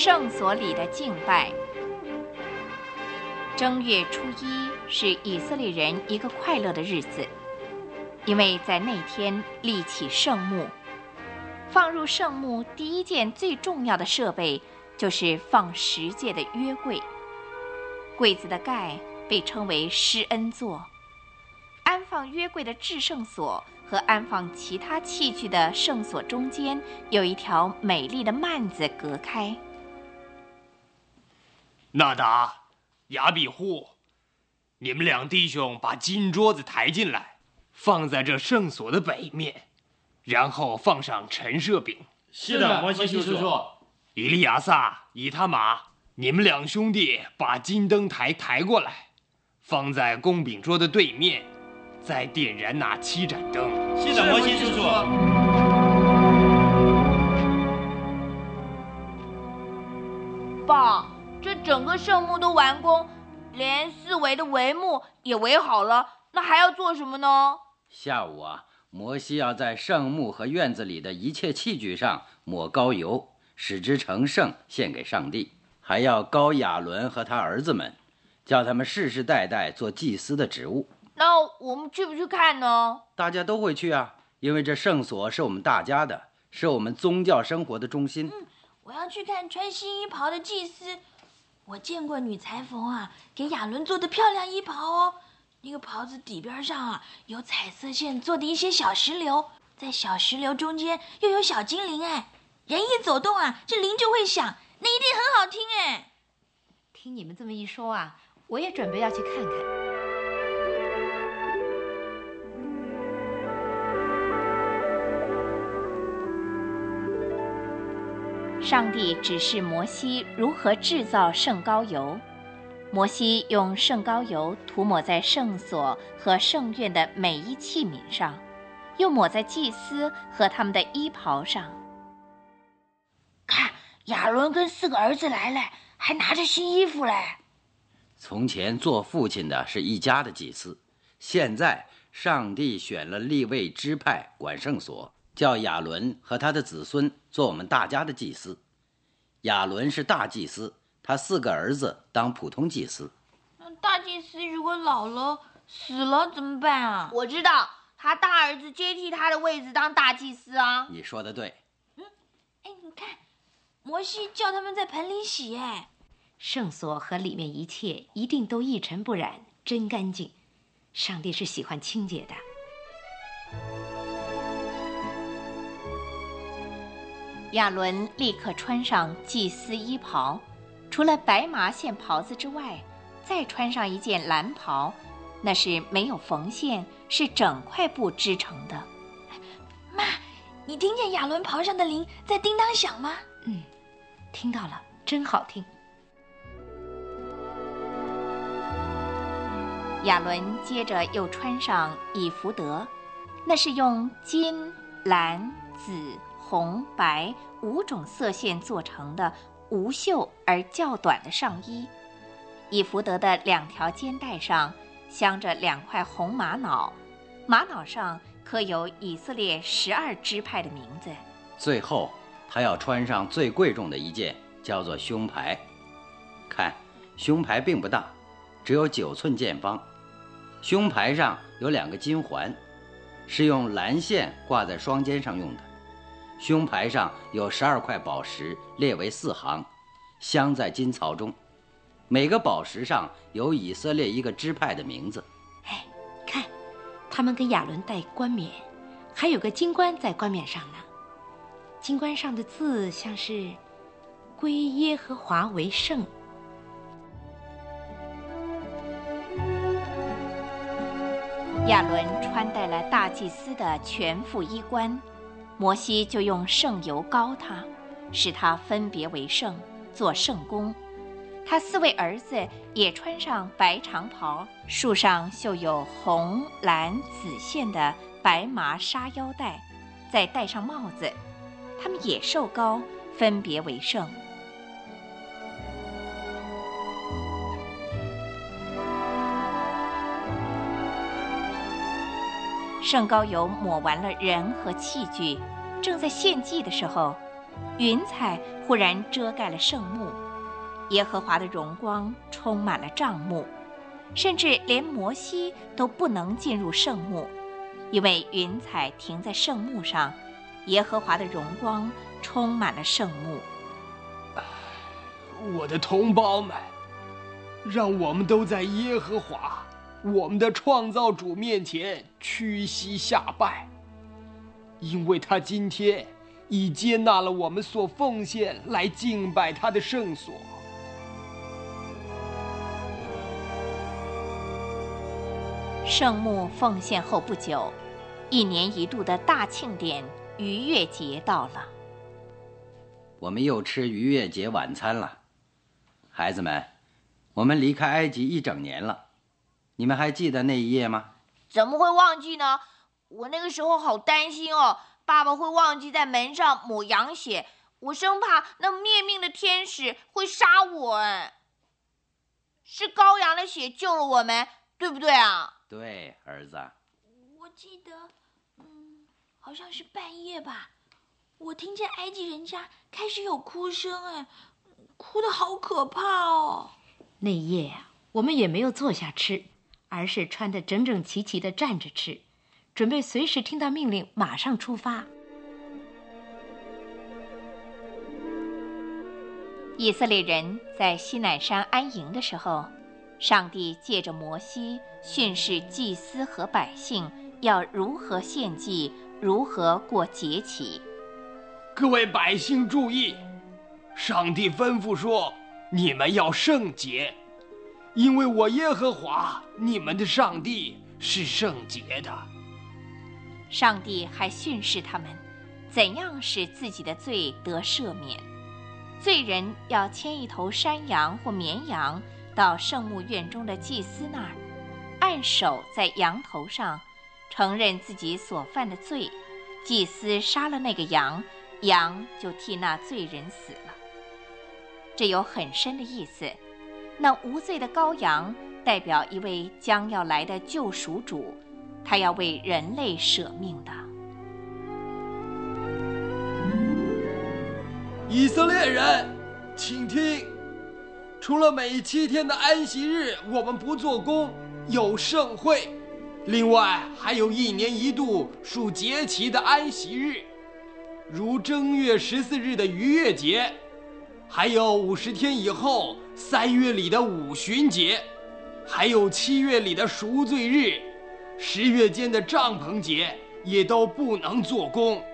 圣所里的敬拜。正月初一是以色列人一个快乐的日子，因为在那天立起圣幕。放入圣幕第一件最重要的设备就是放十诫的约柜。柜子的盖被称为施恩座。安放约柜的至圣所和安放其他器具的圣所中间有一条美丽的幔子隔开。 纳达、亚比户，你们两弟兄把金桌子抬进来，放在这圣所的北面，然后放上陈设饼。 是的，摩西叔叔。 以利亚撒、以他玛，你们两兄弟把金灯台抬过来，放在供饼桌的对面，再点燃那7盏灯。 是的，摩西叔叔。 爸，这整个圣幕都完工，连四围的帷幕也围好了，那还要做什么呢？ 下午摩西要在圣幕和院子里的一切器具上抹膏油，使之成圣，献给上帝。还要膏亚伦和他儿子们，叫他们世世代代做祭司的职务。 那我们去不去看呢？ 大家都会去因为这圣所是我们大家的，是我们宗教生活的中心。 我要去看穿新衣袍的祭司。我见过女裁缝给亚伦做的漂亮衣袍哦。那个袍子底边上有彩色线做的一些小石榴，在小石榴中间又有小精灵人一走动这铃就会响，那一定很好听听你们这么一说我也准备要去看看。上帝指示摩西如何制造圣膏油。摩西用圣膏油涂抹在圣所和圣院的每一器皿上，又抹在祭司和他们的衣袍上。 看，亚伦跟4个儿子来了，还拿着新衣服嘞。 从前做父亲的是一家的祭司，现在上帝选了利未支派管圣所，叫亚伦和他的子孙做我们大家的祭司。亚伦是大祭司，他4个儿子当普通祭司。 大祭司如果老了死了怎么办我知道，他大儿子接替他的位子当大祭司你说的对。 你看，摩西叫他们在盆里洗圣所和里面一切一定都一尘不染，真干净。上帝是喜欢清洁的。亚伦立刻穿上祭司衣袍，除了白麻线袍子之外，再穿上一件蓝袍，那是没有缝线，是整块布织成的。 妈，你听见亚伦袍上的铃在叮当响吗？ 听到了，真好听。亚伦接着又穿上以弗得，那是用金、蓝、紫、红、白5种色线做成的无袖而较短的上衣。以弗得的2条肩带上镶着2块红玛瑙，玛瑙上刻有以色列12支派的名字。 最后他要穿上最贵重的一件，叫做胸牌。看，胸牌并不大，只有9寸见方。胸牌上有2个金环，是用蓝线挂在双肩上用的。胸牌上有12块宝石，列为4行，镶在金槽中。每个宝石上有以色列一个支派的名字。 看，他们给亚伦戴冠冕，还有个金冠在冠冕上呢。金冠上的字像是归耶和华为圣。亚伦穿戴了大祭司的全副衣冠，摩西就用圣油膏他，使他分别为圣，做圣工。他4位儿子也穿上白长袍，束上绣有红、蓝、紫线的白麻纱腰带，再戴上帽子，他们也受膏，分别为圣。圣膏油抹完了人和器具，正在献祭的时候， 云彩忽然遮盖了圣幕，耶和华的荣光充满了帐幕，甚至连摩西都不能进入圣幕，因为云彩停在圣幕上，耶和华的荣光充满了圣幕。 我的同胞们，让我们都在耶和华我们的创造主面前屈膝下拜，因为他今天已接纳了我们所奉献来敬拜他的圣所。 圣幕奉献后不久，1年1度的大庆典逾越节到了。 我们又吃逾越节晚餐了。孩子们，我们离开埃及1整年了，你们还记得那一夜吗？ 怎么会忘记呢？我那个时候好担心哦，爸爸会忘记在门上抹羊血，我生怕那灭命的天使会杀我。哎，是羔羊的血救了我们，对不对啊？ 对，儿子。 我记得，好像是半夜吧，我听见埃及人家开始有哭声，哎，哭得好可怕哦。 那夜啊，我们也没有坐下吃，而是穿得整整齐齐地站着吃，准备随时听到命令马上出发。 以色列人在西乃山安营的时候，上帝借着摩西训示祭司和百姓要如何献祭，如何过节期。 各位百姓注意，上帝吩咐说，你们要圣洁，因为我耶和华你们的上帝是圣洁的。 上帝还训示他们怎样使自己的罪得赦免。罪人要牵一头山羊或绵羊到圣幕院中的祭司那儿，按手在羊头上，承认自己所犯的罪，祭司杀了那个羊，羊就替那罪人死了。这有很深的意思，那无罪的羔羊代表一位将要来的救赎主，他要为人类舍命的。 以色列人，请听，除了每7天的安息日我们不做工，有盛会，另外还有1年1度属节期的安息日，如正月14日的逾越节，还有50天以后3月里的五旬节，还有7月里的赎罪日，10月间的帐篷节也都不能做工。